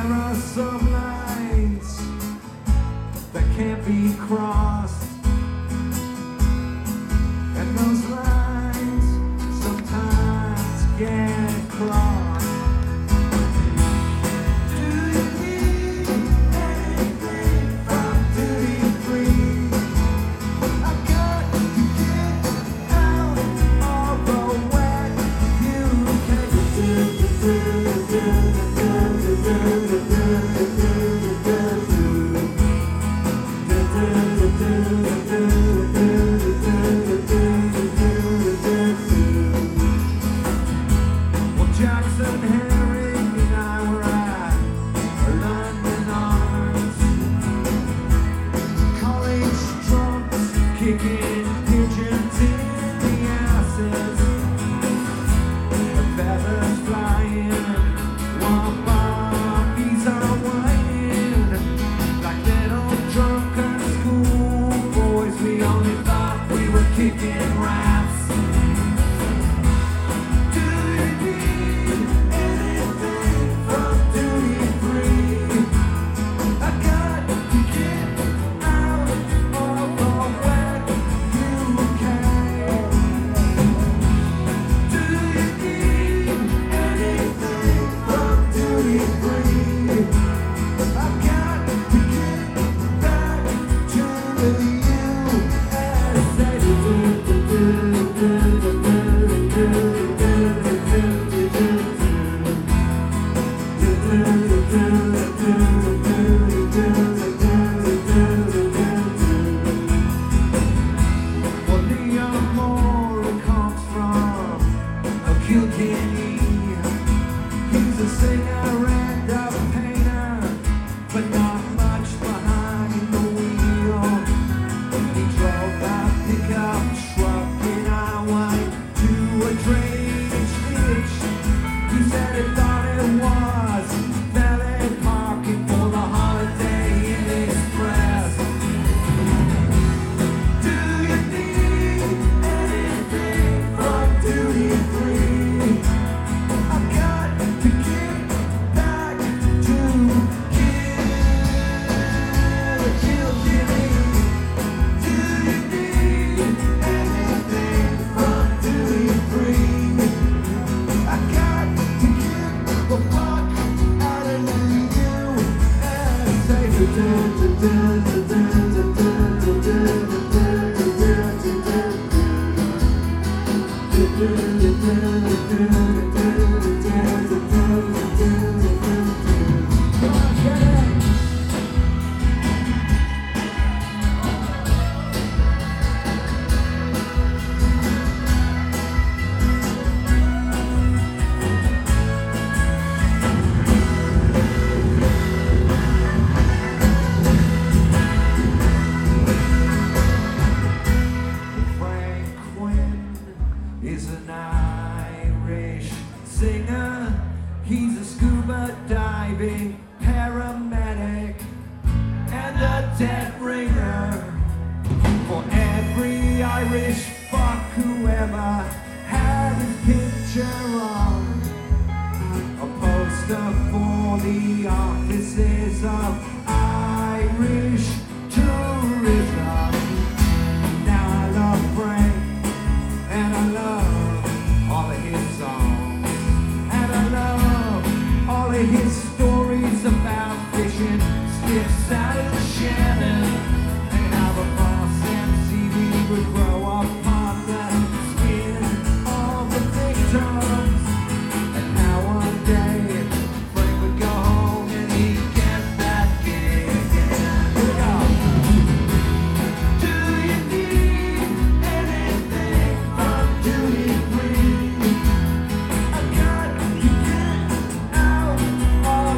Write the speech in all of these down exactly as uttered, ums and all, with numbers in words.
There are some lines that can't be crossed, and those lines sometimes get crossed. Jackson, Herring, and I were at London Arms. College drunks kicking pigeons in the asses. The feathers flying while puppies are whining. Like little drunken schoolboys, we only thought we were kicking rats. He's a singer and a painter, but not much behind the wheel. He drove that pickup truck in Iowa to a drainage ditch. He said he thought it was valet parking for the Holiday Inn Express. Do you need anything from duty free? Is an Irish singer. He's a scuba diving paramedic and a dead ringer for every Irish fuck who ever had his picture on a poster for the offices of Irish tourism. Now I love Frank and I love all of his songs, and I love all of his stories about fishing stiffs out of Shannon, and how the boss M C V would grow upon the skin of the victims, and how one day Frank would go home and he'd get that gig again. Here we go. Do you need anything from duty free? I got to get out of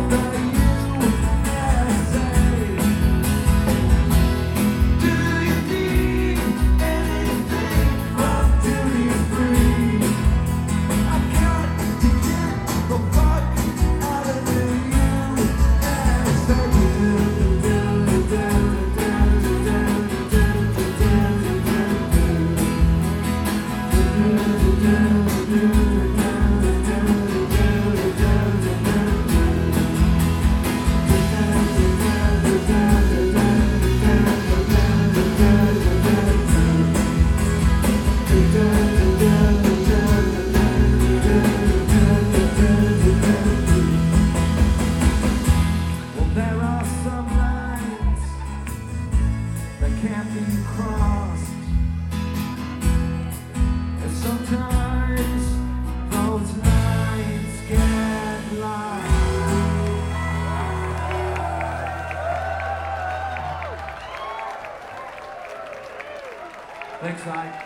Thanks, Ike.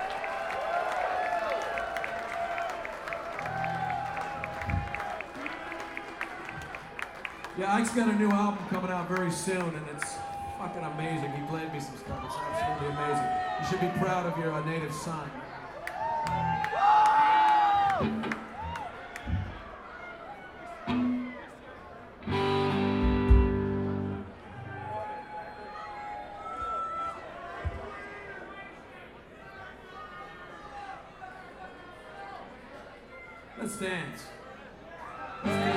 Yeah, Ike's got a new album coming out very soon, and it's fucking amazing. He played me some stuff. It's absolutely amazing. You should be proud of your uh, native son. Let's dance. Let's dance.